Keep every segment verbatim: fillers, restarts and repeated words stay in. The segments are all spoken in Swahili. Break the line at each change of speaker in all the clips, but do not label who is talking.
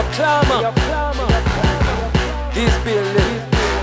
clamor. This building.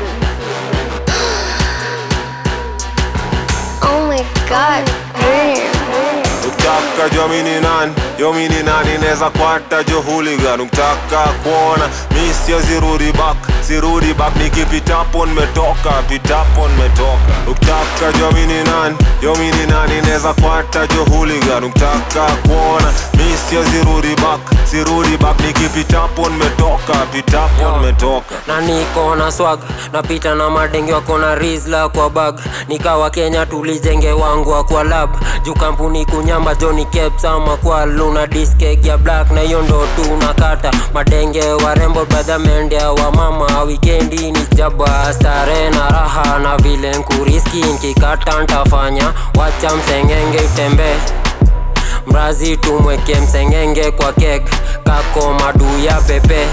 Oh my god, damn.
Ukitaka jua mini nani, yo mini nani neza kwata jo hooligan. Ukitaka kuona mi siwezi rudi back, sirudi back nikipitapo nimetoka, pitapo nimetoka. Ukitaka jua mini nani, yo mini nani neza kwata jo hooligan. Ukitaka kuona mi siwezi rudi back, sirudi back nikipitapo nimetoka, pitapo nimetoka.
Na niko na swag, napita na madenge wako na rizla kwa bag. Nikawa Kenya tulijenge wangu kwa lab. Juu kampuni kunyamba Johnny Caps ama kwa luna diskeg ya black. Na hiyo ndo tunakata madenge warembo brother mendea wa mama. Weekendi ni jaba stare na raha na vile nkuriski nkikata ntafanya. Wacha msengenge utembe mrazi tumweke msengenge kwa kek. Kako madu ya pepe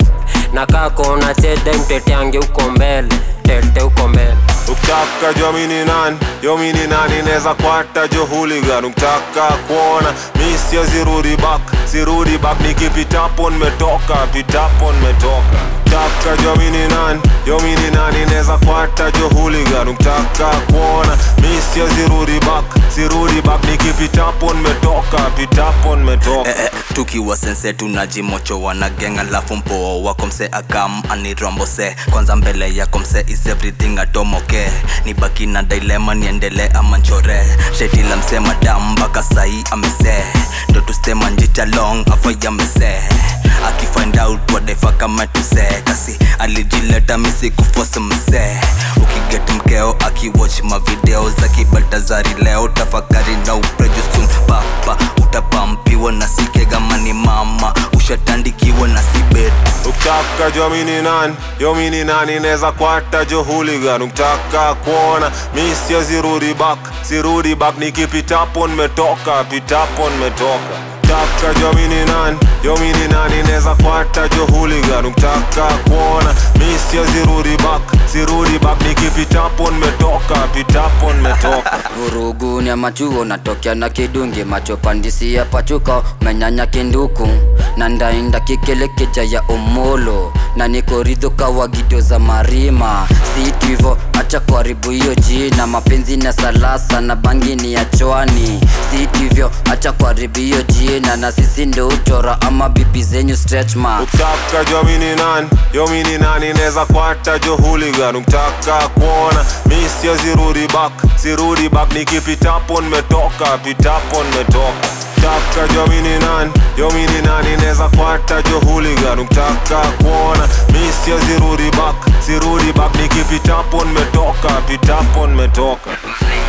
na kako na chede mtete ange uko mbele, tete uko mbele.
Ukitaka jua mini nani, yo mini nani neza kwata jo hooligan. Ukitaka kuona mi siwezi rudi back, sirudi back nikipitapo nimetoka, pitapo nimetoka. Ukitaka jua mini nani, yo mini nani neza kwata jo hooligan. Ukitaka kuona mi siwezi rudi back, sirudi back nikipitapo nimetoka, pitapo nimetoka.
Eh, eh, tukiwa sense tunajimocho wana gang alafu mpoa wako mse akam anirombo se. Kwanza mbele yako mse is everything atomoke. Ni baki na dilemma niendele ama nchore. Sheti la mse madam baka sahi amese. Ndo tustema njita long afa ya mese. Aki find out what the fuck am I to say. Kasi alijileta misi kuforce mse. Ukiget mkeo aki watch ma videos aki Baltazari leo tafakari na uprejo soon. Papa utapampiwa na sike gama ni mama. Ushatandikiwa na sibet.
Ukitaka jua mini nani, yo mini nani neza kwata jo hooligan. Ukitaka kuona mi siwezi rudi back, sirudi back nikipitapo nimetoka, pitapo nimetoka. Ukitaka jua mini nani, yo mini nani neza kwata jo hooligan. Ukitaka kuona mi siwezi rudi back, sirudi back nikipitapo nimetoka, pitapo nimetoka.
Vurugu ni machuo natokea na kidungi. Macho pandisi ya pachuka menyanya kinduku. Na ndainda kikele keja ya omolo. Na niko ridho kawa gido za marima. Si hivo acha kuharibu hiyo jina. Mapenzi na salasa na bangi ni ya chwani. Si hivyo acha kuharibu hiyo jina. Na sisi ndo uchora ama bibi zenyu stretch marks.
Ukitaka jua mini nani, yo mini nani neza kwata jo hooligan. Ukitaka kuona mi siwezi rudi back, sirudi back nikipitapo nimetoka, pitapo nimetoka. Ukitaka jua mini nani, yo mini nani neza kwata jo hooligan. Ukitaka kuona mi siwezi rudi back, sirudi back nikipitapo nimetoka, pitapo nimetoka.